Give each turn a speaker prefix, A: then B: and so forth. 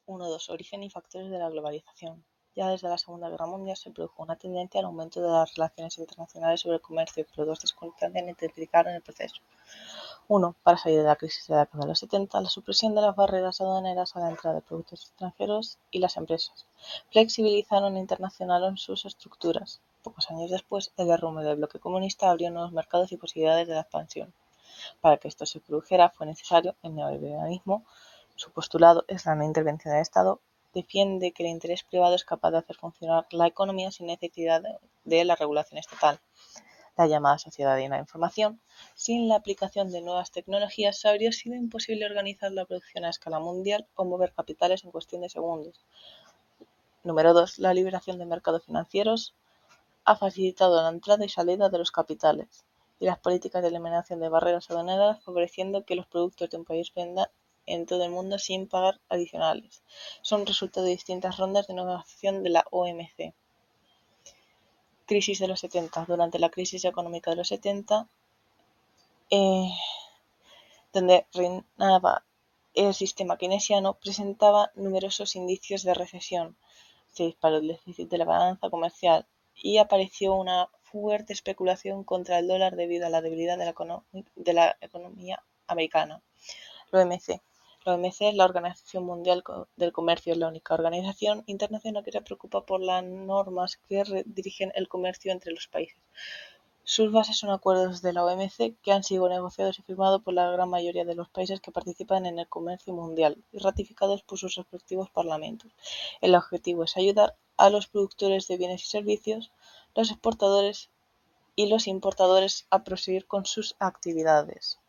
A: 1.2. Origen y factores de la globalización. Ya desde la Segunda Guerra Mundial se produjo una tendencia al aumento de las relaciones internacionales sobre el comercio, pero dos circunstancias intensificaron el proceso. 1. Para salir de la crisis de la década de los 70, la supresión de las barreras aduaneras a la entrada de productos extranjeros y las empresas flexibilizaron e internacionalizaron sus estructuras. Pocos años después, el derrumbe del bloque comunista abrió nuevos mercados y posibilidades de la expansión. Para que esto se produjera fue necesario el neoliberalismo. Su postulado es la no intervención del Estado. Defiende que el interés privado es capaz de hacer funcionar la economía sin necesidad de la regulación estatal. La llamada sociedad de la información. Sin la aplicación de nuevas tecnologías habría sido imposible organizar la producción a escala mundial o mover capitales en cuestión de segundos. Número 2. La liberación de mercados financieros ha facilitado la entrada y salida de los capitales y las políticas de eliminación de barreras aduaneras, favoreciendo que los productos de un país vendan en todo el mundo sin pagar adicionales. Son resultado de distintas rondas de negociación de la OMC. Crisis de los 70. Durante la crisis económica de los 70, donde reinaba el sistema keynesiano, presentaba numerosos indicios de recesión. Se disparó el déficit de la balanza comercial y apareció una fuerte especulación contra el dólar debido a la debilidad de la economía americana. La OMC. La OMC es la Organización Mundial del Comercio, es la única organización internacional que se preocupa por las normas que dirigen el comercio entre los países. Sus bases son acuerdos de la OMC que han sido negociados y firmados por la gran mayoría de los países que participan en el comercio mundial y ratificados por sus respectivos parlamentos. El objetivo es ayudar a los productores de bienes y servicios, los exportadores y los importadores a proseguir con sus actividades.